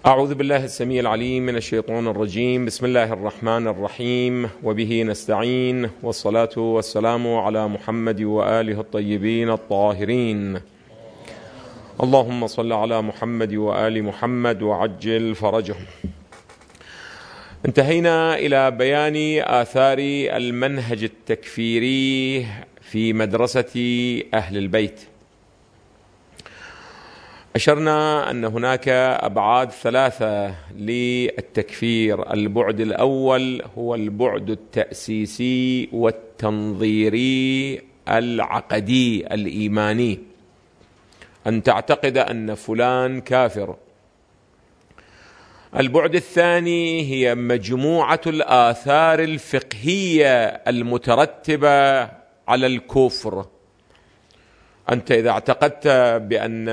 أعوذ بالله السميع العليم من الشيطان الرجيم. بسم الله الرحمن الرحيم، وبه نستعين، والصلاة والسلام على محمد وآله الطيبين الطاهرين. اللهم صل على محمد وآل محمد وعجل فرجهم. انتهينا إلى بيان آثار المنهج التكفيري في مدرسة أهل البيت. أشرنا أن هناك أبعاد ثلاثة للتكفير. البعد الأول هو البعد التأسيسي والتنظيري العقدي الإيماني، أن تعتقد أن فلان كافر. البعد الثاني هي مجموعة الآثار الفقهية المترتبة على الكفر. أنت إذا اعتقدت بأن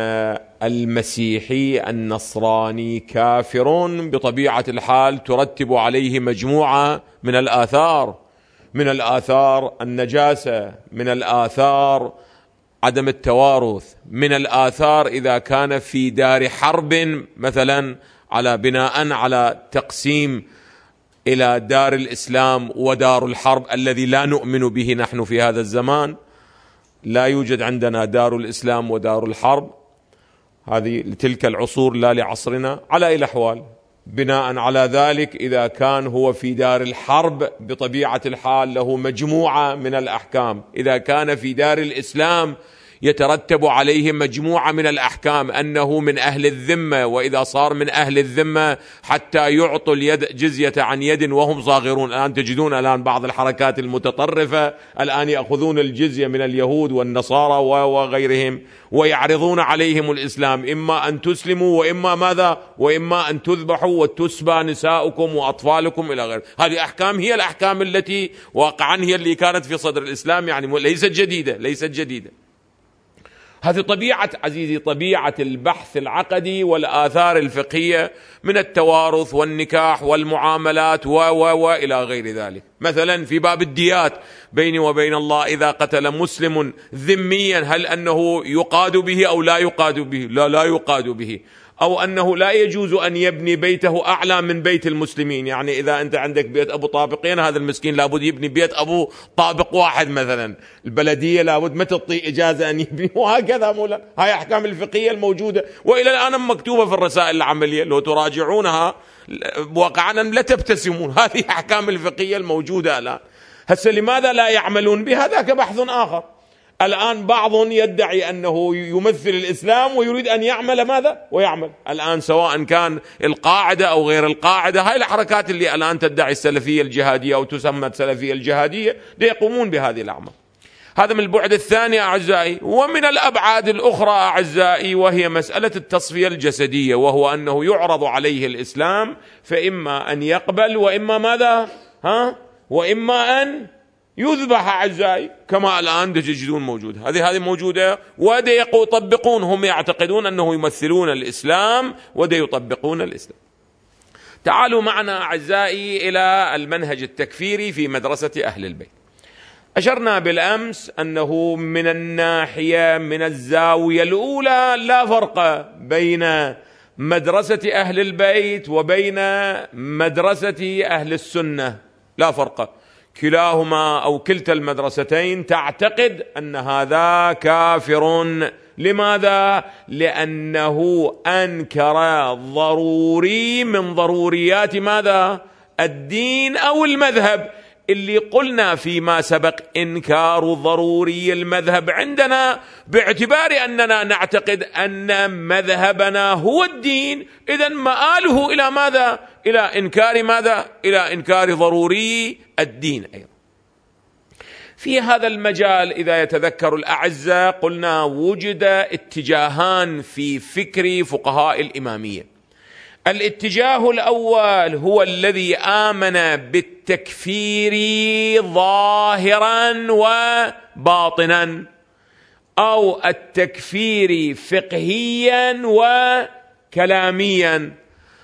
المسيحي النصراني كافر، بطبيعة الحال ترتب عليه مجموعة من الآثار، من الآثار النجاسة، من الآثار عدم التوارث، من الآثار إذا كان في دار حرب مثلا على بناء على تقسيم إلى دار الإسلام ودار الحرب الذي لا نؤمن به نحن في هذا الزمان. لا يوجد عندنا دار الإسلام ودار الحرب، هذه لتلك العصور لا لعصرنا. على أي الأحوال، بناء على ذلك إذا كان هو في دار الحرب بطبيعة الحال له مجموعة من الأحكام. إذا كان في دار الإسلام يترتب عليه مجموعة من الأحكام، أنه من أهل الذمة، وإذا صار من أهل الذمة حتى يعطوا اليد جزية عن يد وهم صاغرون. الآن تجدون بعض الحركات المتطرفة الآن يأخذون الجزية من اليهود والنصارى وغيرهم ويعرضون عليهم الإسلام، إما أن تسلموا وإما ماذا، وإما أن تذبحوا وتسبى نساؤكم وأطفالكم إلى غيره. هذه أحكام هي الأحكام التي واقعا هي اللي كانت في صدر الإسلام، يعني ليست جديدة، ليست جديدة. هذه طبيعة عزيزي، طبيعة البحث العقدي والآثار الفقهية من التوارث والنكاح والمعاملات وإلى غير ذلك. مثلا في باب الديات بيني وبين الله، إذا قتل مسلم ذميا هل أنه يقاد به أو لا يقاد به؟ لا يقاد به. أو أنه لا يجوز أن يبني بيته أعلى من بيت المسلمين، يعني إذا أنت عندك بيت أبو طابقين، هذا المسكين لابد يبني بيت أبو طابق واحد مثلا. البلدية لابد ما تعطي إجازة أن يبني، وهكذا مولا. هاي أحكام الفقهية الموجودة وإلى الآن مكتوبة في الرسائل العملية، لو تراجعونها واقعا لا تبتسمون. هذه أحكام الفقهية الموجودة الآن. هسه لماذا لا يعملون بها؟ ذاك بحث آخر. الآن بعض يدعي أنه يمثل الإسلام ويريد أن يعمل ماذا؟ ويعمل الآن سواء كان القاعدة أو غير القاعدة. هاي الحركات اللي الآن تدعي السلفية الجهادية أو تسمى السلفية الجهادية يقومون بهذه الأعمال. هذا من البعد الثاني أعزائي. ومن الأبعاد الأخرى أعزائي، وهي مسألة التصفية الجسدية، وهو أنه يعرض عليه الإسلام فإما أن يقبل وإما ماذا؟ وإما أن يذبح أعزائي، كما الآن تجدون موجود. هذه موجودة، وده يطبقون، هم يعتقدون أنه يمثلون الإسلام وده يطبقون الإسلام. تعالوا معنا أعزائي إلى المنهج التكفيري في مدرسة أهل البيت. أشرنا بالأمس أنه من الناحية، من الزاوية الأولى، لا فرق بين مدرسة أهل البيت وبين مدرسة أهل السنة، لا فرق. كلاهما أو كلتا المدرستين تعتقد أن هذا كافر. لماذا؟ لأنه أنكر ضروري من ضروريات ماذا؟ الدين أو المذهب، اللي قلنا فيما سبق إنكار ضروري المذهب عندنا باعتبار أننا نعتقد أن مذهبنا هو الدين، إذن مآله إلى ماذا؟ إلى إنكار ماذا؟ إلى إنكار ضروري الدين أيضا. في هذا المجال إذا يتذكر الأعزة قلنا وجد اتجاهان في فكر فقهاء الإمامية. الاتجاه الأول هو الذي آمن بالتكفير ظاهرا وباطنا، أو التكفير فقهيا وكلاميا،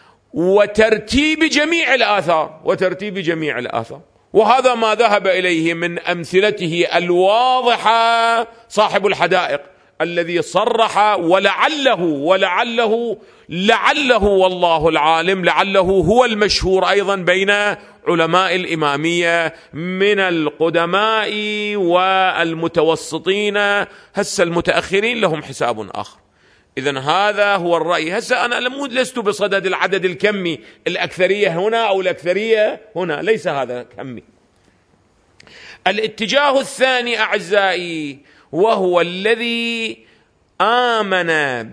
وترتيب جميع الآثار. وهذا ما ذهب إليه من أمثلته الواضحة صاحب الحدائق الذي صرح لعله والله العالم، لعله هو المشهور أيضا بين علماء الإمامية من القدماء والمتوسطين. هسه المتأخرين لهم حساب آخر. إذن هذا هو الرأي. هسه أنا لست بصدد العدد الكمي، الأكثرية هنا أو الأكثرية هنا، ليس هذا كمي. الاتجاه الثاني أعزائي وهو الذي آمن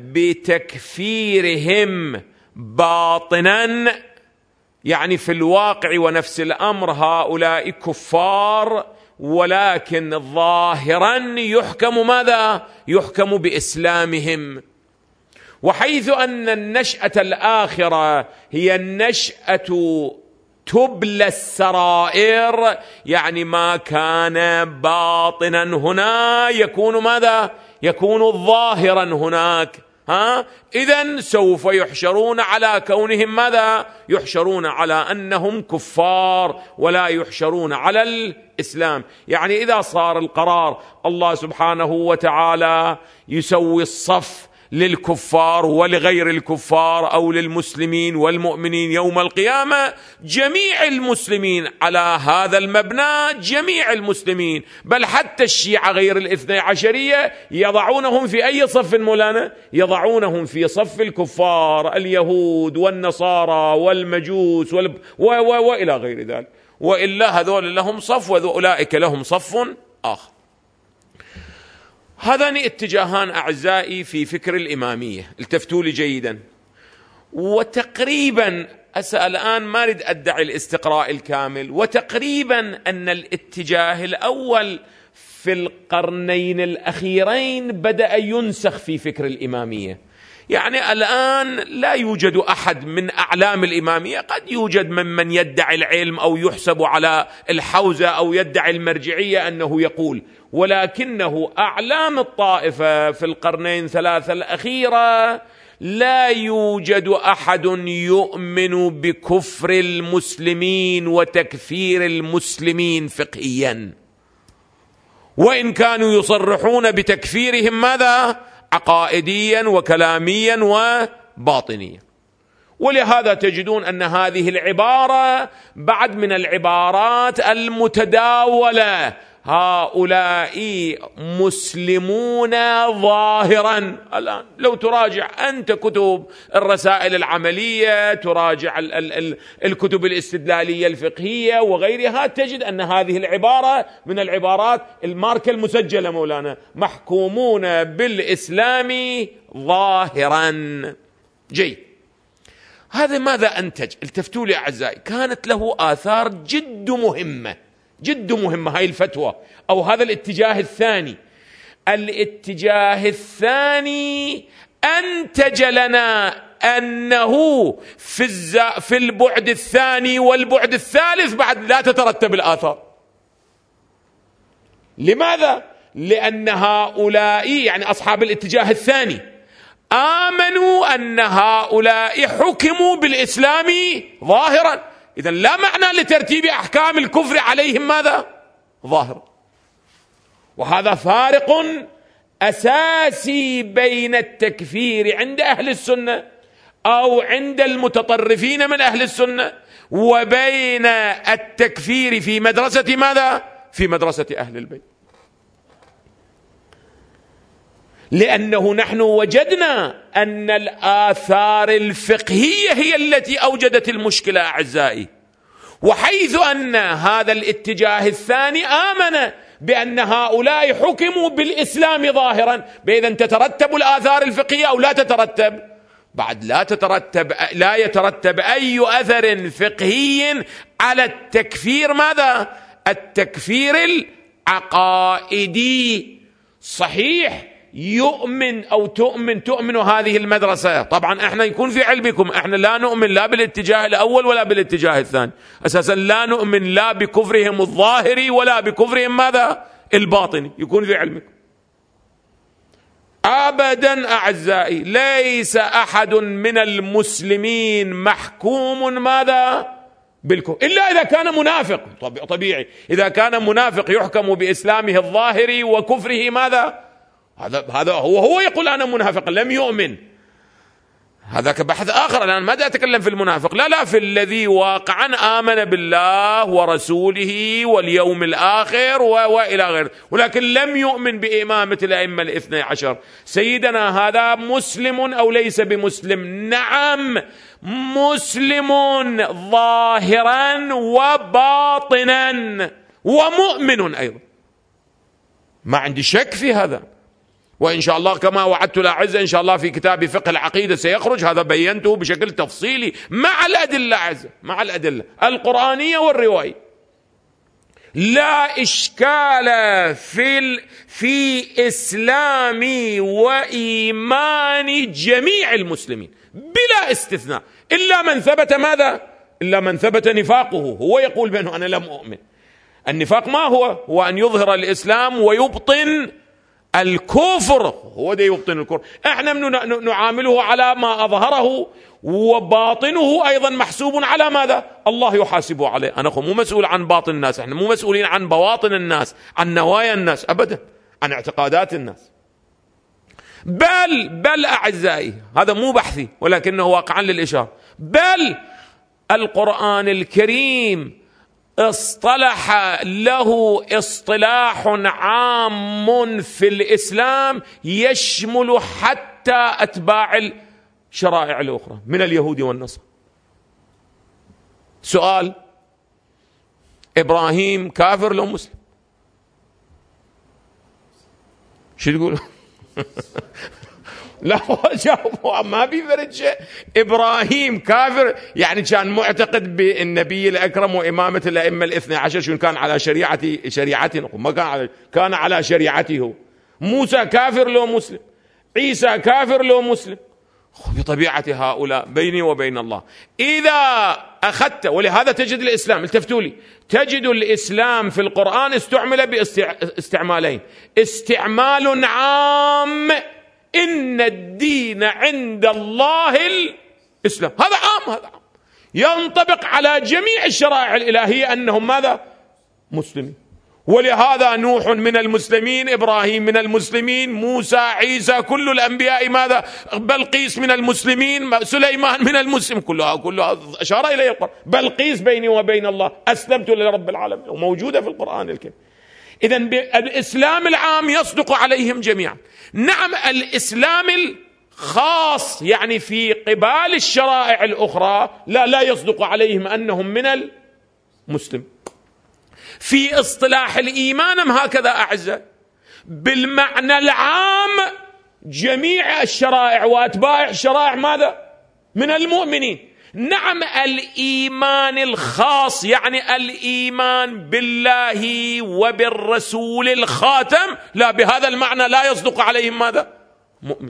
بتكفيرهم باطنا، يعني في الواقع ونفس الأمر هؤلاء كفار، ولكن ظاهرا يحكم ماذا؟ يحكم بإسلامهم. وحيث أن النشأة الآخرة هي النشأة تبلى السرائر، يعني ما كان باطنا هنا يكون ماذا؟ يكون ظاهرا هناك. إذن سوف يحشرون على كونهم ماذا؟ يحشرون على أنهم كفار ولا يحشرون على الإسلام. يعني إذا صار القرار الله سبحانه وتعالى يسوي الصف للكفار ولغير الكفار أو للمسلمين والمؤمنين يوم القيامة، جميع المسلمين على هذا المبنى، جميع المسلمين، بل حتى الشيعة غير الاثني عشرية يضعونهم في أي صف مولانا؟ يضعونهم في صف الكفار، اليهود والنصارى والمجوس وإلى غير ذلك. وإلا هذول لهم صف وأولئك لهم صف آخر. هذان اتجاهان أعزائي في فكر الإمامية، التفتوا لي جيدا. وتقريبا أسأل الآن، ما أريد أدعي الاستقراء الكامل، وتقريبا أن الاتجاه الأول في القرنين الأخيرين بدأ ينسخ في فكر الإمامية. يعني الآن لا يوجد أحد من أعلام الإمامية، قد يوجد ممن يدعي العلم أو يحسب على الحوزة أو يدعي المرجعية أنه يقول، ولكنه أعلام الطائفة في القرنين ثلاثة الأخيرة لا يوجد أحد يؤمن بكفر المسلمين وتكفير المسلمين فقهيا، وإن كانوا يصرحون بتكفيرهم ماذا؟ عقائديا وكلاميا وباطنيا. ولهذا تجدون أن هذه العبارة بعد من العبارات المتداولة، هؤلاء مسلمون ظاهرا. الآن لو تراجع أنت كتب الرسائل العملية، تراجع الكتب الاستدلالية الفقهية وغيرها، تجد أن هذه العبارة من العبارات الماركة المسجلة مولانا، محكومون بالإسلام ظاهرا. جيد. هذا ماذا أنتج؟ التفتوا لي أعزائي، كانت له آثار جد مهمة، جد مهمة هاي الفتوى أو هذا الاتجاه الثاني. الاتجاه الثاني أنتج لنا أنه في البعد الثاني والبعد الثالث بعد لا تترتب الآثار. لماذا؟ لأن هؤلاء يعني أصحاب الاتجاه الثاني آمنوا أن هؤلاء حكموا بالإسلام ظاهرا، إذن لا معنى لترتيب أحكام الكفر عليهم ماذا؟ ظاهر. وهذا فارق أساسي بين التكفير عند أهل السنة أو عند المتطرفين من أهل السنة وبين التكفير في مدرسة ماذا؟ في مدرسة أهل البيت. لأنه نحن وجدنا أن الآثار الفقهية هي التي أوجدت المشكلة أعزائي، وحيث أن هذا الاتجاه الثاني آمن بأن هؤلاء حكموا بالإسلام ظاهرا، بإذن تترتب الآثار الفقهية أو لا تترتب؟ بعد لا يترتب أي أثر فقهي على التكفير ماذا؟ التكفير العقائدي. صحيح يؤمن أو تؤمن هذه المدرسة، طبعا احنا يكون في علمكم احنا لا نؤمن لا بالاتجاه الأول ولا بالاتجاه الثاني، أساسا لا نؤمن لا بكفرهم الظاهري ولا بكفرهم ماذا؟ الباطني، يكون في علمكم أبدا أعزائي. ليس أحد من المسلمين محكوم ماذا؟ بالكفر، إلا إذا كان منافق. طبيعي إذا كان منافق يحكم بإسلامه الظاهري وكفره ماذا؟ هذا هو يقول أنا منافق لم يؤمن. هذاك بحث آخر، الآن ما أتكلم في المنافق، لا في الذي واقعا آمن بالله ورسوله واليوم الآخر وإلى غيره، ولكن لم يؤمن بإمامة الأئمة الاثني عشر. سيدنا هذا مسلم أو ليس بمسلم؟ نعم مسلم ظاهرا وباطنا ومؤمن أيضا، ما عندي شك في هذا. وإن شاء الله كما وعدت الأعزة إن شاء الله في كتاب فقه العقيدة سيخرج هذا، بينته بشكل تفصيلي مع الأدلة أعزة، مع الأدلة القرآنية والرواية. لا إشكال في إسلام وإيمان جميع المسلمين بلا استثناء، إلا من ثبت ماذا؟ إلا من ثبت نفاقه، هو يقول بأنه أنا لم أؤمن. النفاق ما هو أن يظهر الإسلام ويبطن الكفر، هو ده يبطن الكفر. احنا نعامله على ما أظهره، وباطنه أيضا محسوب على ماذا؟ الله يحاسبه عليه. أنا مو مسؤول عن باطن الناس، احنا مو مسؤولين عن بواطن الناس، عن نوايا الناس أبدا، عن اعتقادات الناس. بل أعزائي هذا مو بحثي ولكنه واقعا للإشارة، بل القرآن الكريم اصطلح له اصطلاح عام في الإسلام يشمل حتى أتباع الشرائع الأخرى من اليهود والنصارى. سؤال: إبراهيم كافر لو مسلم؟ شو تقول؟ لا جاوبوا ما بيفرق شيء. إبراهيم كافر يعني كان معتقد بالنبي الأكرم وإمامة الأئمة الاثنى عشر، شو كان على شريعته ما كان على شريعته. موسى كافر لو مسلم، عيسى كافر لو مسلم. بطبيعة هؤلاء بيني وبين الله إذا أخذت، ولهذا تجد الإسلام، التفتوا لي، تجد الإسلام في القرآن استعمل باستعمالين: استعمال عام، إن الدين عند الله الإسلام، هذا عام، هذا عام ينطبق على جميع الشرائع الإلهية أنهم ماذا؟ مسلمين. ولهذا نوح من المسلمين، إبراهيم من المسلمين، موسى، عيسى، كل الأنبياء ماذا؟ بلقيس من المسلمين، سليمان من المسلم، كلها أشار إليه القرآن. بلقيس بيني وبين الله أسلمت لرب العالمين، وموجودة في القرآن الكريم. إذن الإسلام العام يصدق عليهم جميعا. نعم الإسلام الخاص يعني في قبال الشرائع الأخرى لا يصدق عليهم أنهم من المسلم. في اصطلاح الإيمان هكذا أعزائي، بالمعنى العام جميع الشرائع وأتباع الشرائع ماذا؟ من المؤمنين. نعم الإيمان الخاص يعني الإيمان بالله وبالرسول الخاتم، لا، بهذا المعنى لا يصدق عليهم ماذا؟ مؤمن.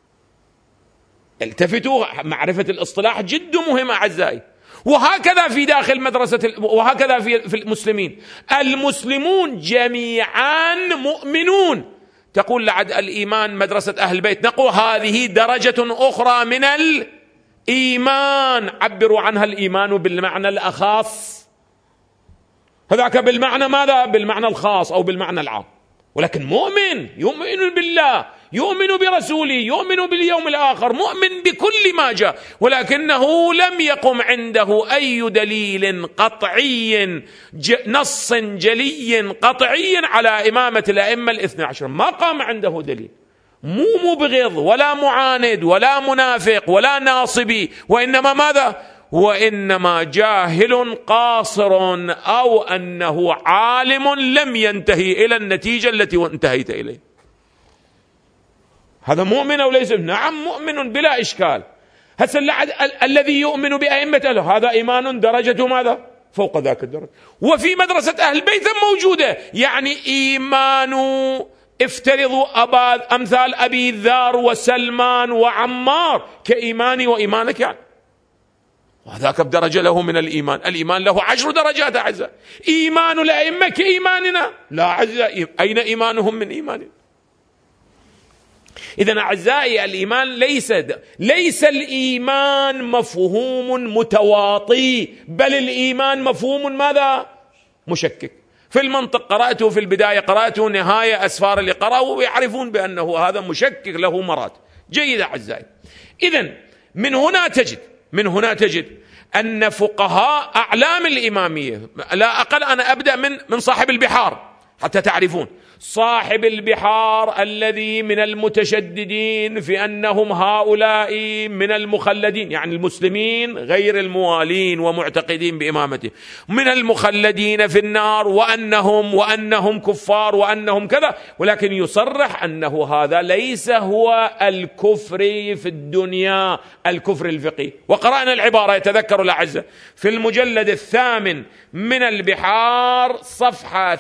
التفتوا، معرفة الاصطلاح جد مهم أعزائي. وهكذا في داخل مدرسة، وهكذا في المسلمين، المسلمون جميعا مؤمنون. تقول لعد الإيمان مدرسة أهل البيت، نقول هذه درجة أخرى من الإيمان، عبروا عنها الإيمان بالمعنى الأخص، هذاك بالمعنى ماذا؟ بالمعنى الخاص أو بالمعنى العام. ولكن مؤمن يؤمن بالله، يؤمن برسوله، يؤمن باليوم الآخر، مؤمن بكل ما جاء، ولكنه لم يقم عنده أي دليل قطعي، نص جلي قطعي على إمامة الأئمة الاثنى عشر، ما قام عنده دليل، مو مبغض ولا معاند ولا منافق ولا ناصبي، وإنما ماذا؟ وإنما جاهل قاصر، أو أنه عالم لم ينتهي إلى النتيجة التي انتهيت إليه. هذا مؤمن أو ليس؟ نعم مؤمن بلا إشكال. هسه الذي يؤمن بأئمة أهله هذا إيمان درجة ماذا؟ فوق ذاك الدرجة. وفي مدرسة أهل البيت موجودة، يعني إيمان، افترضوا أمثال أبي ذر وسلمان وعمار كإيماني وإيمانك يعني، وذاك بدرجة له من الإيمان. الإيمان له 10 درجات أعزائي. إيمان الأئمة كإيماننا؟ لا أعزائي، أين إيمانهم من إيماننا؟ إذن أعزائي الإيمان ليس الإيمان مفهوم متواطي، بل الإيمان مفهوم ماذا؟ مشكك. في المنطق قرأته في البداية، قرأته نهاية أسفار اللي قرأوا، ويعرفون بأنه هذا مشكك له مرات. جيد أعزائي. إذن من هنا تجد أن فقهاء أعلام الإمامية، لا أقل أنا أبدأ من صاحب البحار حتى تعرفون. صاحب البحار الذي من المتشددين في أنهم هؤلاء من المخلدين، يعني المسلمين غير الموالين ومعتقدين بإمامته، من المخلدين في النار، وأنهم كفار وأنهم كذا، ولكن يصرح أنه هذا ليس هو الكفر في الدنيا، الكفر الفقهي. وقرأنا العبارة، يتذكر الأعزة، في المجلد 8 من البحار صفحة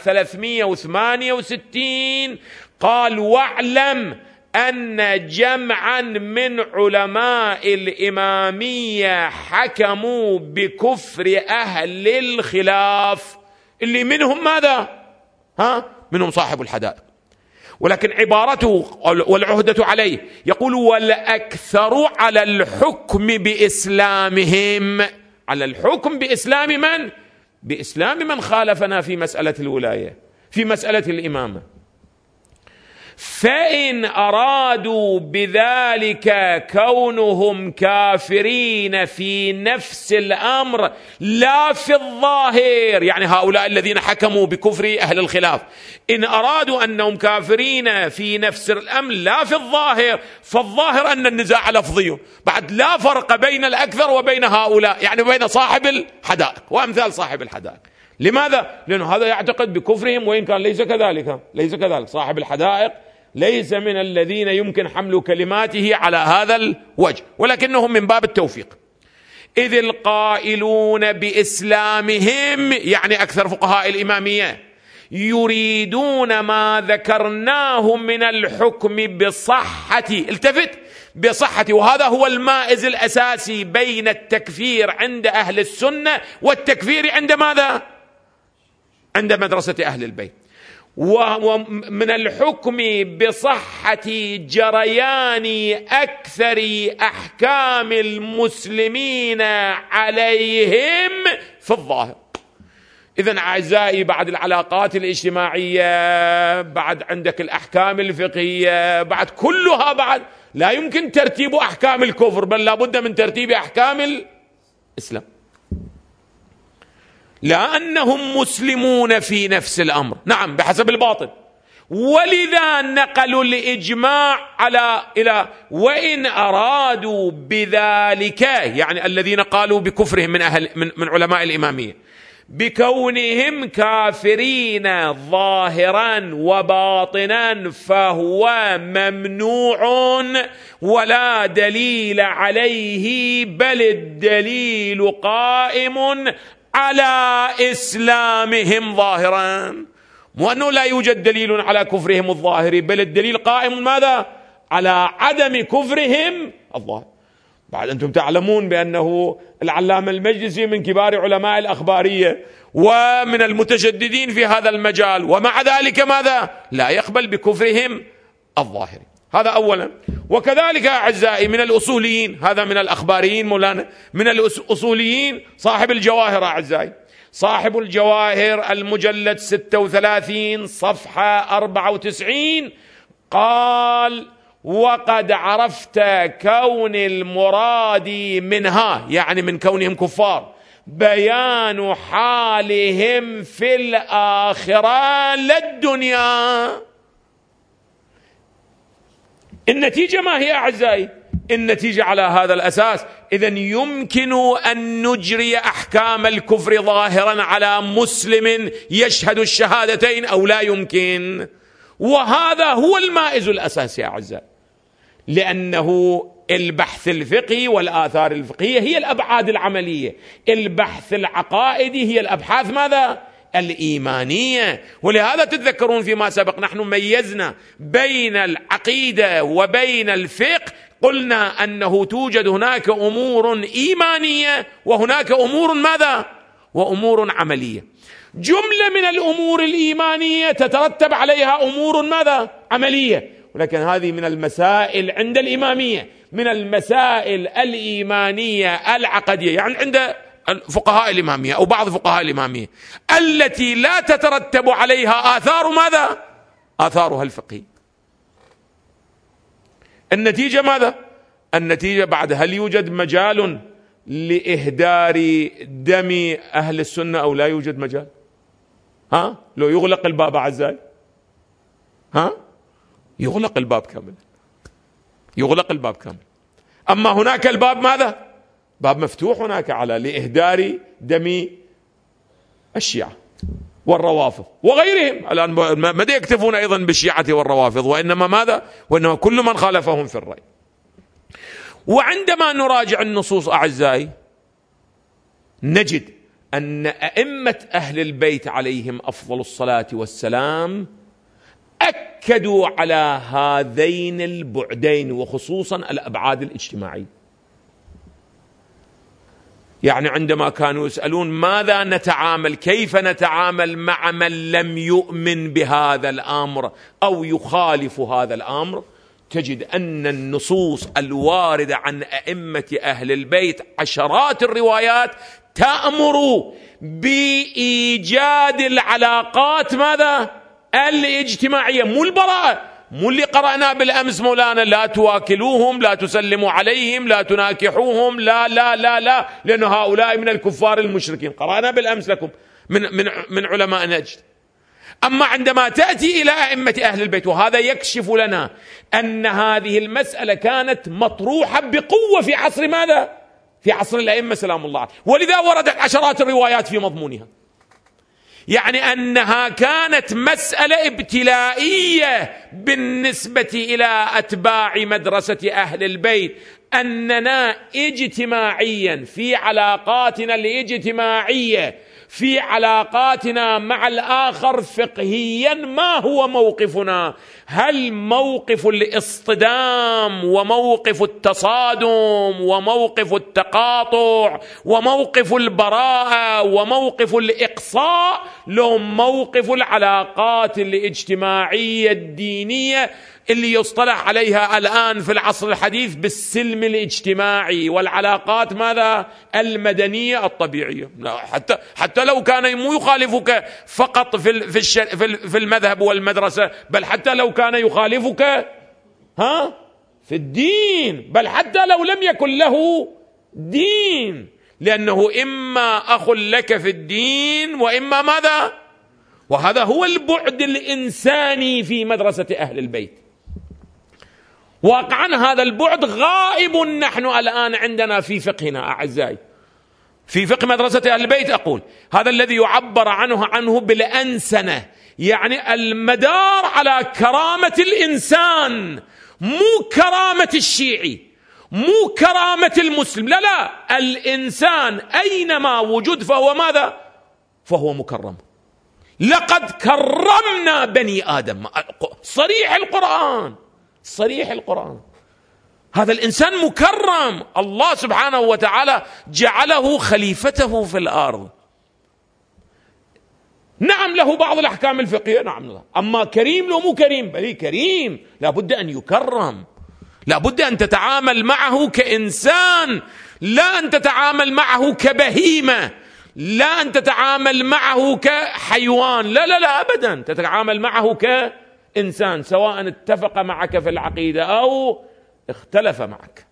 368، قال: واعلم أن جمعا من علماء الإمامية حكموا بكفر أهل الخلاف، اللي منهم ماذا؟ منهم صاحب الحدائق. ولكن عبارته والعهدة عليه يقول: والأكثر على الحكم بإسلامهم. على الحكم بإسلام من؟ بإسلام من خالفنا في مسألة الولاية، في مسألة الإمامة. فإن أرادوا بذلك كونهم كافرين في نفس الأمر لا في الظاهر، يعني هؤلاء الذين حكموا بكفر أهل الخلاف، إن أرادوا أنهم كافرين في نفس الأمر لا في الظاهر، فالظاهر أن النزاع لفظي، بعد لا فرق بين الأكثر وبين هؤلاء، يعني بين صاحب الحدائق وأمثال صاحب الحدائق. لماذا؟ لأنه هذا يعتقد بكفرهم، وإن كان ليس كذلك. صاحب الحدائق ليس من الذين يمكن حمل كلماته على هذا الوجه، ولكنهم من باب التوفيق. إذ القائلون بإسلامهم، يعني أكثر فقهاء الإمامية، يريدون ما ذكرناه من الحكم بصحة، التفت، بصحة، وهذا هو المائز الأساسي بين التكفير عند أهل السنة والتكفير عند ماذا؟ عند مدرسة أهل البيت. ومن الحكم بصحة جريان أكثر أحكام المسلمين عليهم في الظاهر. إذن أعزائي، بعد العلاقات الاجتماعية، بعد عندك الأحكام الفقهية، بعد كلها، بعد لا يمكن ترتيب أحكام الكفر، بل لابد من ترتيب أحكام الإسلام، لأنهم مسلمون في نفس الأمر، نعم بحسب الباطن. ولذا نقلوا الإجماع إلى وإن أرادوا بذلك، يعني الذين قالوا بكفرهم من علماء الإمامية، بكونهم كافرين ظاهرا وباطنا، فهو ممنوع ولا دليل عليه، بل الدليل قائم على إسلامهم ظاهرا، وأنه لا يوجد دليل على كفرهم الظاهري، بل الدليل قائم ماذا؟ على عدم كفرهم الظاهر. بعد أنتم تعلمون بأنه العلامة المجلسي من كبار علماء الأخبارية ومن المتشددين في هذا المجال، ومع ذلك ماذا؟ لا يقبل بكفرهم الظاهري. هذا أولا. وكذلك أعزائي من الأصوليين، هذا من الأخباريين مولانا، من الأصوليين صاحب الجواهر أعزائي، صاحب الجواهر المجلد 36 صفحة 94، قال: وقد عرفت كون المراد منها، يعني من كونهم كفار، بيان حالهم في الآخرة لا الدنيا. النتيجة ما هي أعزائي؟ النتيجة على هذا الأساس إذن يمكن أن نجري أحكام الكفر ظاهرا على مسلم يشهد الشهادتين أو لا يمكن. وهذا هو المائز الأساسي يا أعزائي، لأنه البحث الفقهي والآثار الفقهية هي الأبعاد العملية، البحث العقائدي هي الأبحاث ماذا؟ الإيمانية. ولهذا تتذكرون فيما سبق نحن ميزنا بين العقيدة وبين الفقه، قلنا أنه توجد هناك أمور إيمانية وهناك أمور ماذا؟ وأمور عملية. جملة من الأمور الإيمانية تترتب عليها أمور ماذا؟ عملية، ولكن هذه من المسائل عند الإمامية، من المسائل الإيمانية العقدية، يعني عند الفقهاء الإمامية أو بعض فقهاء الإمامية التي لا تترتب عليها آثار ماذا؟ آثارها الفقهية. النتيجة ماذا؟ النتيجة بعد هل يوجد مجال لإهدار دم أهل السنة أو لا يوجد مجال؟ لو يغلق الباب عزائي، يغلق الباب كامل، يغلق الباب كامل. أما هناك الباب ماذا؟ باب مفتوح هناك على لإهدار دم الشيعة والروافض وغيرهم. الآن ما يكتفون أيضا بالشيعة والروافض، وإنما ماذا؟ وإنما كل من خالفهم في الرأي. وعندما نراجع النصوص أعزائي نجد أن أئمة أهل البيت عليهم أفضل الصلاة والسلام أكدوا على هذين البعدين، وخصوصا الأبعاد الاجتماعية. يعني عندما كانوا يسألون ماذا نتعامل، كيف نتعامل مع من لم يؤمن بهذا الأمر أو يخالف هذا الأمر، تجد أن النصوص الواردة عن أئمة أهل البيت عشرات الروايات تأمر بإيجاد العلاقات ماذا؟ الاجتماعية، مو البراءة، مو اللي قرأنا بالأمس مولانا من تواكلوهم، لا تسلموا عليهم، لا تناكحوهم، لا لا لا لا، لأن هؤلاء من الكفار المشركين، قرأنا بالأمس لكم من علماء نجد. أما عندما تأتي إلى أئمة أهل البيت، وهذا يكشف لنا أن هذه المسألة كانت مطروحة بقوة في عصر ماذا؟ في عصر الأئمة سلام الله عليهم، ولذا وردت عشرات الروايات في مضمونها. يعني أنها كانت مسألة ابتلائية بالنسبة إلى أتباع مدرسة أهل البيت، أننا اجتماعيا في علاقاتنا الاجتماعية، في علاقاتنا مع الآخر فقهيا، ما هو موقفنا؟ هل موقف الاصطدام وموقف التصادم وموقف التقاطع وموقف البراءة وموقف الإقصاء، لو موقف العلاقات الاجتماعية الدينية اللي يصطلح عليها الآن في العصر الحديث بالسلم الاجتماعي والعلاقات ماذا؟ المدنية الطبيعية. حتى لو كان مو يخالفك فقط في المذهب والمدرسة، بل حتى لو كان يخالفك في الدين، بل حتى لو لم يكن له دين، لأنه إما أخ لك في الدين وإما ماذا؟ وهذا هو البعد الإنساني في مدرسة أهل البيت. واقعا هذا البعد غائب نحن الآن عندنا في فقهنا أعزائي، في فقه مدرسة أهل البيت. أقول هذا الذي يعبر عنه بالأنسنة، يعني المدار على كرامة الإنسان، مو كرامة الشيعي، مو كرامة المسلم، لا لا، الإنسان أينما وجد فهو ماذا؟ فهو مكرم. لقد كرمنا بني آدم، صريح القرآن، صريح القرآن. هذا الإنسان مكرم، الله سبحانه وتعالى جعله خليفته في الأرض. نعم له بعض الأحكام الفقهية، نعم، أما كريم لو مو كريم، بل كريم لابد أن يكرم، لابد أن تتعامل معه كإنسان، لا أن تتعامل معه كبهيمة، لا أن تتعامل معه كحيوان، لا لا لا أبدا، تتعامل معه كإنسان، سواء اتفق معك في العقيدة أو اختلف معك.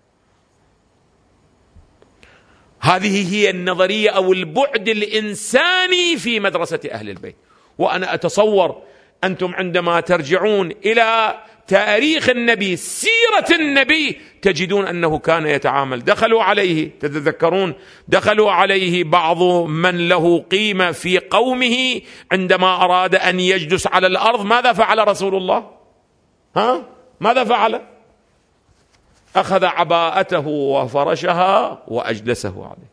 هذه هي النظرية أو البعد الإنساني في مدرسة أهل البيت. وأنا أتصور أنتم عندما ترجعون إلى تاريخ النبي، سيرة النبي، تجدون أنه كان يتعامل. دخلوا عليه، تتذكرون، دخلوا عليه بعض من له قيمة في قومه عندما أراد أن يجلس على الأرض، ماذا فعل رسول الله؟ ماذا فعل؟ أخذ عباءته وفرشها وأجلسه عليه.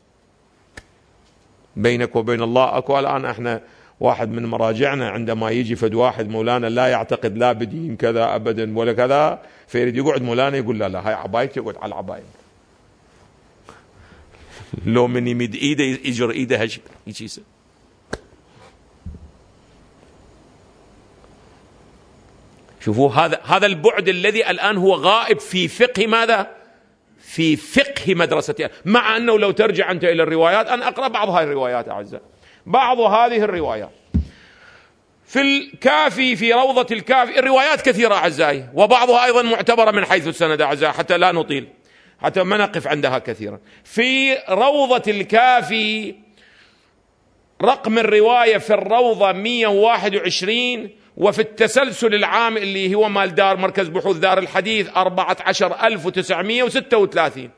بينك وبين الله أكو الآن احنا واحد من مراجعنا عندما يجي فد واحد مولانا لا يعتقد لا بدين كذا أبدا ولا كذا، فيريد يقعد مولانا يقول لا لا هاي عبايتي، يقعد على العباية، لو من يمد إيده يجر إيده هج يجيسه. شوفوا هذا البعد الذي الآن هو غائب في فقه ماذا؟ في فقه مدرسة، مع أنه لو ترجع أنت إلى الروايات، أنا أقرأ بعض هذه الروايات أعزائي، بعض هذه الروايات في الكافي، في روضة الكافي، الروايات كثيرة أعزائي، وبعضها أيضا معتبرة من حيث السند أعزائي، حتى لا نطيل، حتى ما نقف عندها كثيرا. في روضة الكافي رقم الرواية في الروضة 121، وفي التسلسل العام اللي هو مال دار مركز بحوث دار الحديث 14936.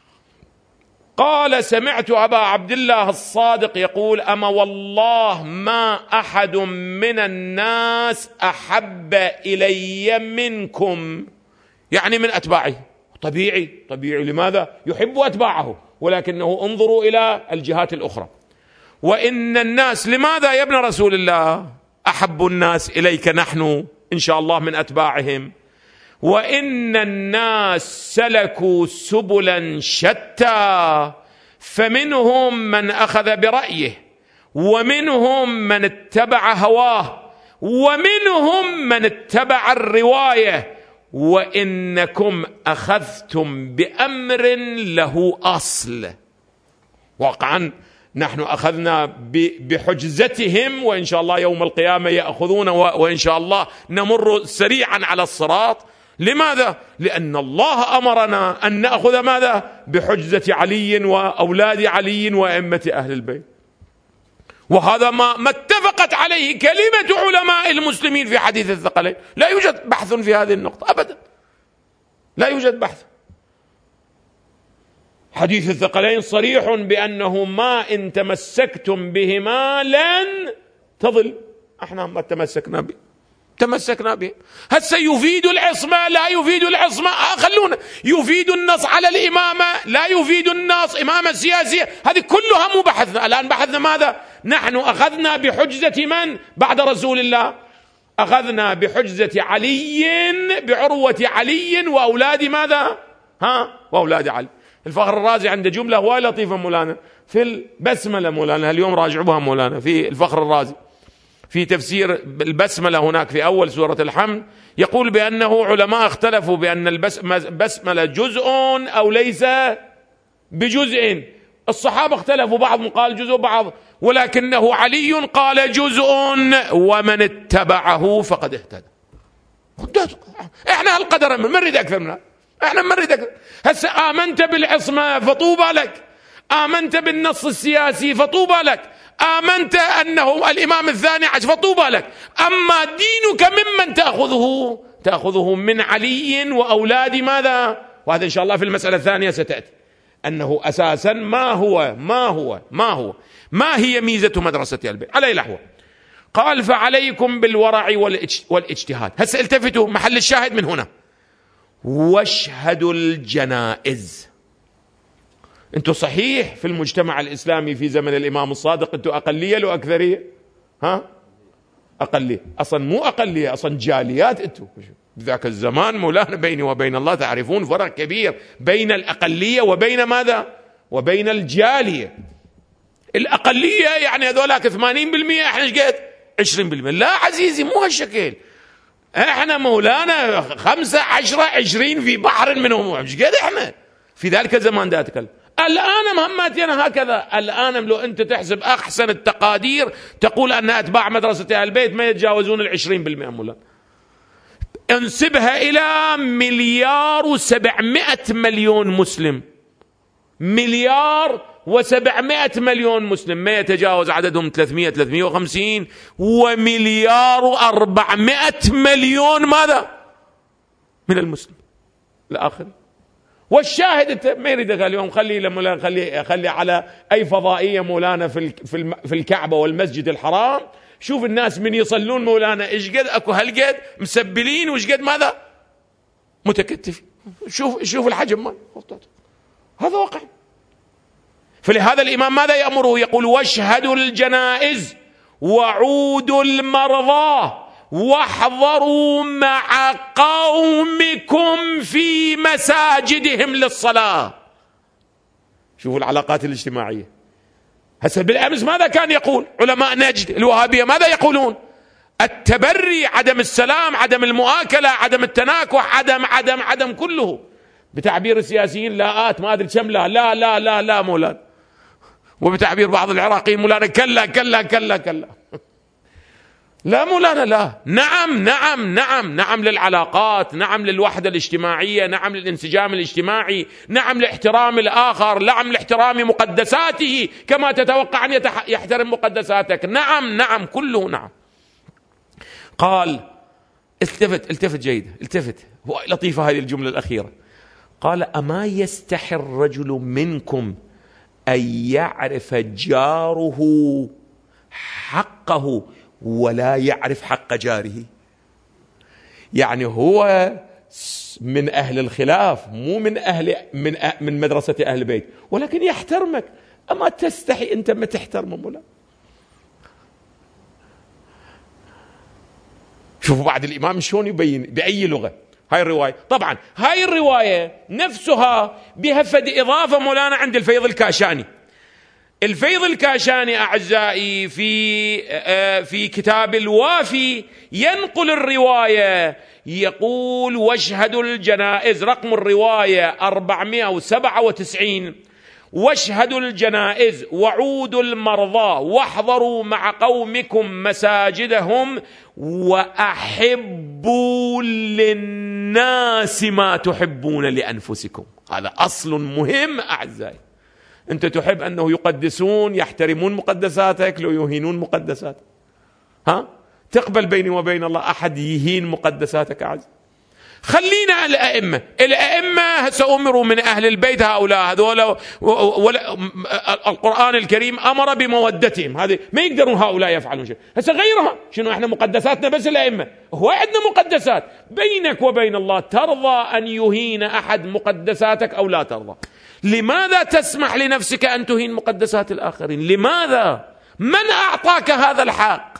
قال: سمعت أبا عبد الله الصادق يقول: أما والله ما أحد من الناس أحب إلي منكم، يعني من أتباعه. طبيعي لماذا؟ يحب أتباعه، ولكنه انظروا إلى الجهات الأخرى. وإن الناس، لماذا يا ابن رسول الله أحب الناس إليك نحن إن شاء الله من أتباعهم؟ وإن الناس سلكوا سبلا شتى، فمنهم من أخذ برأيه، ومنهم من اتبع هواه، ومنهم من اتبع الرواية، وإنكم أخذتم بأمر له أصل. واقعا نحن أخذنا بحجزتهم، وإن شاء الله يوم القيامة يأخذون، وإن شاء الله نمر سريعا على الصراط. لماذا؟ لأن الله أمرنا أن نأخذ ماذا؟ بحجزة علي وأولاد علي وأئمة أهل البيت. وهذا ما اتفقت عليه كلمة علماء المسلمين في حديث الثقلين. لا يوجد بحث في هذه النقطة أبدا، لا يوجد بحث. حديث الثقلين صريح بأنه ما إن تمسكتم بهما لن تضل. احنا ما تمسكنا به. هسه يفيد العصمة لا يفيد العصمة، خلونا. يفيد النص على الإمامة لا يفيد النص إمامة سياسية، هذه كلها مو بحثنا. الآن بحثنا ماذا؟ نحن أخذنا بحجزة من بعد رسول الله؟ أخذنا بحجزة علي، بعروة علي وأولاد ماذا؟ وأولاد علي. الفخر الرازي عنده جملة وايد لطيفة مولانا في البسملة، مولانا اليوم راجعوها مولانا في الفخر الرازي في تفسير البسملة هناك في أول سورة الحمد، يقول بأنه علماء اختلفوا بأن البسملة جزء أو ليس بجزء. الصحابة اختلفوا، بعضهم قال جزء بعض، ولكنه علي قال جزء، ومن اتبعه فقد اهتدى. احنا هالقدر من نريد أكثر منها، احنا ما نريد أكثر. هسه آمنت بالعصمة فطوبى لك، آمنت بالنص السياسي فطوبى لك، آمنت أنه الإمام الثاني عشر فطوبى لك. أما دينك ممن تأخذه من علي وأولاد ماذا؟ وهذا إن شاء الله في المسألة الثانية ستأتي، أنه أساسا ما هي ميزة مدرسة البيت على الأحوال. قال: فعليكم بالورع والاجتهاد. هسه التفتوا، محل الشاهد من هنا: واشهدوا الجنائز. انتم صحيح في المجتمع الإسلامي في زمن الإمام الصادق انتم أقلية لو أكثرية؟ أقلية أصلا، مو أقلية أصلا، جاليات. انتم بذاك الزمان مولانا بيني وبين الله تعرفون فرق كبير بين الأقلية وبين ماذا؟ وبين الجالية. الأقلية يعني هذولاك 80%، احنا ايش قد؟ 20%. لا عزيزي، مو هالشكل. احنا مولانا 5 10 20 في بحر منهم، ايش قد احنا في ذلك الزمان دا أتكلم. الآن مهماتنا هكذا. الآن لو أنت تحسب أحسن التقادير تقول أن أتباع مدرسة أهل البيت ما يتجاوزون 20% مولانا. انسبها إلى 1,700,000,000 مسلم، 1,700,000,000 مسلم، ما يتجاوز عددهم 300-350، و1,400,000,000 ماذا؟ من المسلم الآخر. والشاهد انت ما يريدك اليوم خلي على اي فضائيه مولانا في الكعبه والمسجد الحرام، شوف الناس من يصلون مولانا ايش قد اكو هالقد مسبلين، وايش قد ماذا متكتفين. شوف الحجم مال هذا واقع. فلهذا الامام ماذا يأمره؟ يقول: واشهدوا الجنائز وعودوا المرضى واحضروا مع قومكم في مساجدهم للصلاة. شوفوا العلاقات الاجتماعية. هسه بالأمس ماذا كان يقول علماء نجد الوهابية؟ ماذا يقولون؟ التبري، عدم السلام، عدم المؤاكلة، عدم التناكح، عدم كله. بتعبير السياسيين لاءات ما أدري كم لا لا لا لا لا مولانا، وبتعبير بعض العراقيين مولانا كلا كلا كلا كلا. لا مولانا لا، نعم نعم نعم نعم للعلاقات، نعم للوحدة الاجتماعية، نعم للانسجام الاجتماعي، نعم لاحترام الآخر، نعم لاحترام مقدساته كما تتوقع أن يحترم مقدساتك، نعم نعم كله نعم. قال التفت جيد، التفت، لطيفة هذه الجملة الأخيرة. قال أما يستحي الرجل منكم أن يعرف جاره حقه ولا يعرف حق جاره؟ يعني هو من أهل الخلاف، مو من من مدرسة أهل البيت، ولكن يحترمك. أما تستحي أنت ما تحترمه مولا؟ شوفوا بعد الإمام شلون يبين بأي لغة هاي الرواية. طبعا هاي الرواية نفسها بها فد إضافة مولانا عند الفيض الكاشاني. الفيض الكاشاني أعزائي في كتاب الوافي ينقل الرواية، يقول واشهدوا الجنائز، رقم الرواية 497، واشهدوا الجنائز وعودوا المرضى واحضروا مع قومكم مساجدهم وأحبوا للناس ما تحبون لأنفسكم. هذا أصل مهم أعزائي. أنت تحب أنه يقدسون يحترمون مقدساتك لو يهينون مقدساتك؟ تقبل بيني وبين الله أحد يهين مقدساتك أعز؟ خلينا الأئمة سأمروا من أهل البيت هؤلاء هذول، القرآن الكريم أمر بمودتهم، هذه ما يقدرون هؤلاء يفعلون شيء. هسه غيرها شنو؟ احنا مقدساتنا بس الأئمة، هو عندنا مقدسات بينك وبين الله. ترضى أن يهين أحد مقدساتك أو لا ترضى؟ لماذا تسمح لنفسك أن تهين مقدسات الآخرين؟ لماذا؟ من أعطاك هذا الحق؟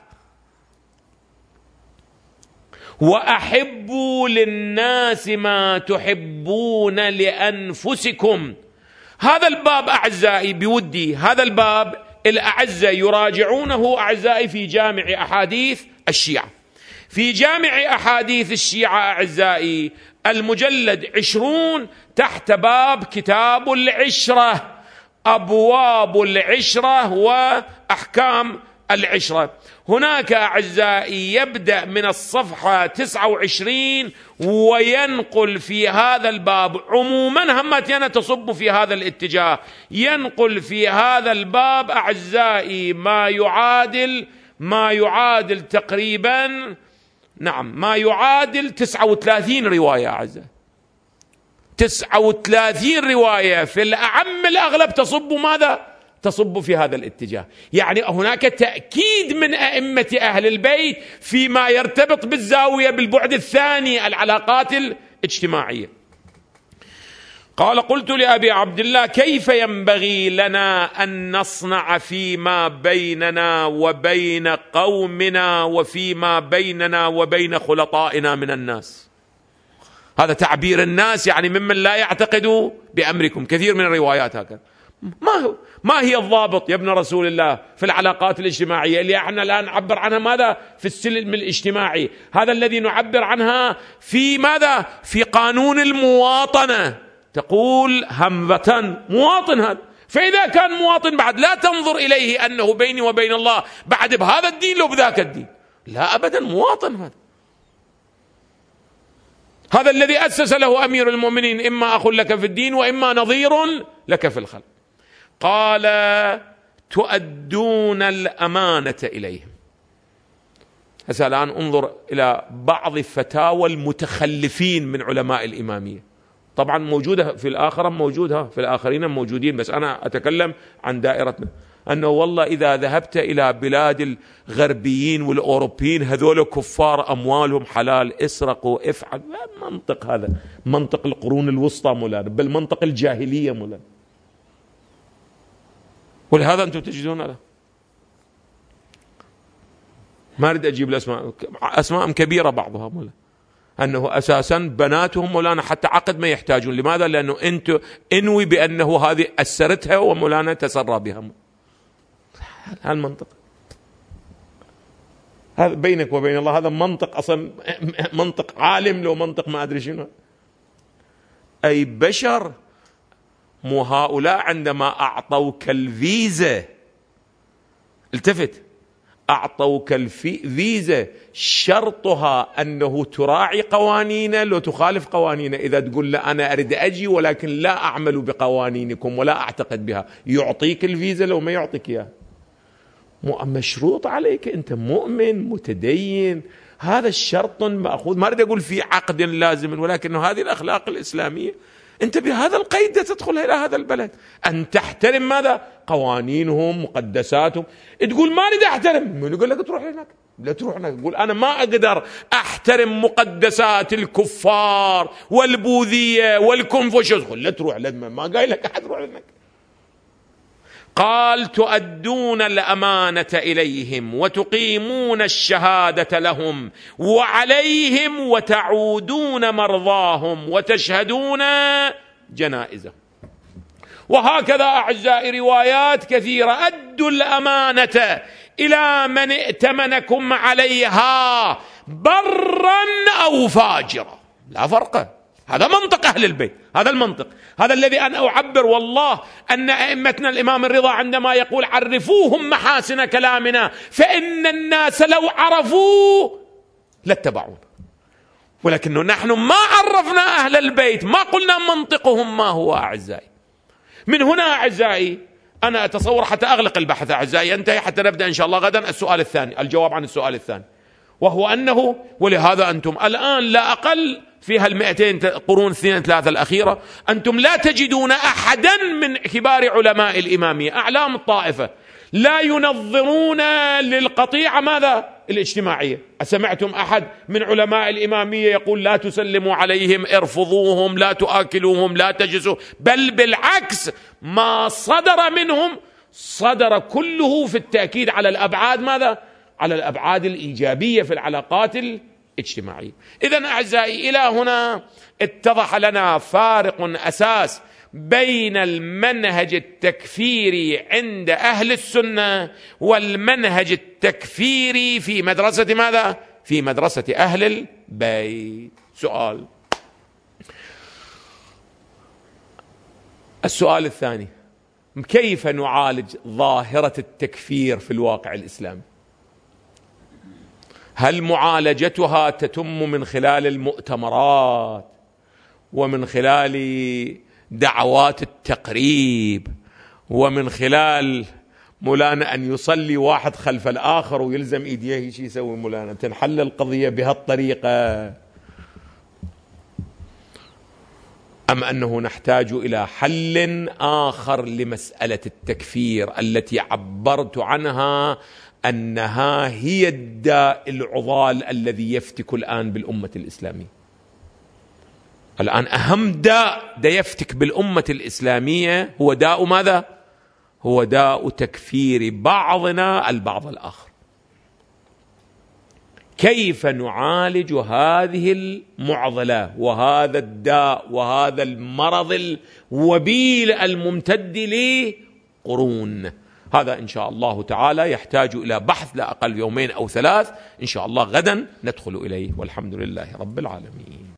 وأحبوا للناس ما تحبون لأنفسكم. هذا الباب أعزائي بودي، هذا الباب الأعزة يراجعونه أعزائي في جامع أحاديث الشيعة. في جامع أحاديث الشيعة أعزائي المجلد 20 تحت باب كتاب العشرة، أبواب العشرة وأحكام العشرة. هناك أعزائي يبدأ من الصفحة 29 وينقل في هذا الباب عموما، همتنا تصب في هذا الاتجاه، ينقل في هذا الباب أعزائي ما يعادل تقريبا ما يعادل 39 رواية أعزائي، 39 رواية في الأعم الأغلب تصب ماذا؟ تصب في هذا الاتجاه. يعني هناك تأكيد من أئمة أهل البيت فيما يرتبط بالزاوية بالبعد الثاني، العلاقات الاجتماعية. قال قلت لأبي عبد الله كيف ينبغي لنا أن نصنع فيما بيننا وبين قومنا وفيما بيننا وبين خلطائنا من الناس؟ هذا تعبير الناس، يعني ممن لا يعتقدوا بأمركم. كثير من الروايات هكذا. ما هي الضابط يا ابن رسول الله في العلاقات الاجتماعية اللي احنا الآن نعبر عنها ماذا؟ في السلم الاجتماعي، هذا الذي نعبر عنها في ماذا؟ في قانون المواطنة. تقول همذة مواطن هذا، فإذا كان مواطن بعد لا تنظر إليه أنه بيني وبين الله بعد بهذا الدين لو بذاك الدين، لا أبدا، مواطن هذا الذي أسس له أمير المؤمنين، إما أخ لك في الدين وإما نظير لك في الخلق. قال تؤدون الأمانة إليهم. هسه الآن انظر إلى بعض فتاوى المتخلفين من علماء الإمامية، طبعا موجودة في الآخرة، موجودة في الآخرين موجودين، بس أنا أتكلم عن دائرتنا. أنه والله إذا ذهبت إلى بلاد الغربيين والأوروبيين هذول كفار، أموالهم حلال، اسرقوا، افعل. منطق هذا منطق القرون الوسطى مولانا، بل منطق الجاهلية مولانا. ولهذا أنتم تجدون هذا. ما أريد أجيب الأسماء، أسماء كبيرة بعضها مولانا، أنه أساسا بناتهم مولانا حتى عقد ما يحتاجون. لماذا؟ لأنه أنت انوي بأنه هذه أسرتها ومولانا تسرى بها. هالمنطق هذا بينك وبين الله، هذا منطق أصلا منطق عالم، لو منطق ما أدري شنو. أي بشر، مو هؤلاء عندما أعطوك الفيزا، التفت، أعطوك الفيزا شرطها أنه تراعي قوانين، لو تخالف قوانين إذا تقول لا أنا أريد أجي ولكن لا أعمل بقوانينكم ولا أعتقد بها، يعطيك الفيزا لو ما يعطيك إياه. مشروط عليك، أنت مؤمن متدين، هذا الشرط مأخوذ. ما أريد أقول في عقد لازم، ولكن هذه الأخلاق الإسلامية. أنت بهذا القيد تدخل إلى هذا البلد، أن تحترم ماذا؟ قوانينهم، مقدساتهم. تقول ما أريد أحترم، من يقول لك تروح هناك؟ لا تروح هناك. تقول أنا ما أقدر أحترم مقدسات الكفار والبوذية والكونفوشيوس، لا تروح، ما قايل لك أحد روح هناك. قال تؤدون الأمانة إليهم وتقيمون الشهادة لهم وعليهم وتعودون مرضاهم وتشهدون جنائزهم. وهكذا أعزائي روايات كثيرة. أدوا الأمانة إلى من ائتمنكم عليها برا أو فاجرا، لا فرق. هذا منطق أهل البيت، هذا المنطق، هذا الذي أنا أعبر. والله أن أئمتنا الإمام الرضا عندما يقول عرفوهم محاسن كلامنا فإن الناس لو عرفوا لاتبعون، ولكنه نحن ما عرفنا أهل البيت، ما قلنا منطقهم ما هو. أعزائي، من هنا أعزائي أنا أتصور حتى أغلق البحث أعزائي، ينتهي حتى نبدأ إن شاء الله غدا السؤال الثاني، الجواب عن السؤال الثاني، وهو أنه ولهذا أنتم الآن لا أقل في هال200 قرون 2-3 الأخيرة أنتم لا تجدون أحدا من كبار علماء الإمامية أعلام الطائفة لا ينظرون للقطيعة ماذا؟ الاجتماعية. أسمعتم أحد من علماء الإمامية يقول لا تسلموا عليهم، ارفضوهم، لا تآكلوهم، لا تجلسوا؟ بل بالعكس، ما صدر منهم صدر كله في التأكيد على الأبعاد ماذا؟ على الأبعاد الإيجابية في العلاقات الاجتماعية. إذن أعزائي إلى هنا اتضح لنا فارق أساس بين المنهج التكفيري عند أهل السنة والمنهج التكفيري في مدرسة ماذا؟ في مدرسة أهل البيت. السؤال الثاني: كيف نعالج ظاهرة التكفير في الواقع الإسلامي؟ هل معالجتها تتم من خلال المؤتمرات ومن خلال دعوات التقريب ومن خلال مولانا أن يصلي واحد خلف الآخر ويلزم إيديه شي يسوي مولانا تنحل القضية بهالطريقة، أم أنه نحتاج إلى حل آخر لمسألة التكفير التي عبرت عنها أنها هي الداء العضال الذي يفتك الآن بالأمة الإسلامية؟ الآن أهم داء يفتك بالأمة الإسلامية هو داء ماذا؟ هو داء تكفير بعضنا البعض الآخر. كيف نعالج هذه المعضلة وهذا الداء وهذا المرض الوبيل الممتد لقرون؟ هذا إن شاء الله تعالى يحتاج إلى بحث لا أقل 2 أو 3 إن شاء الله غدا ندخل إليه، والحمد لله رب العالمين.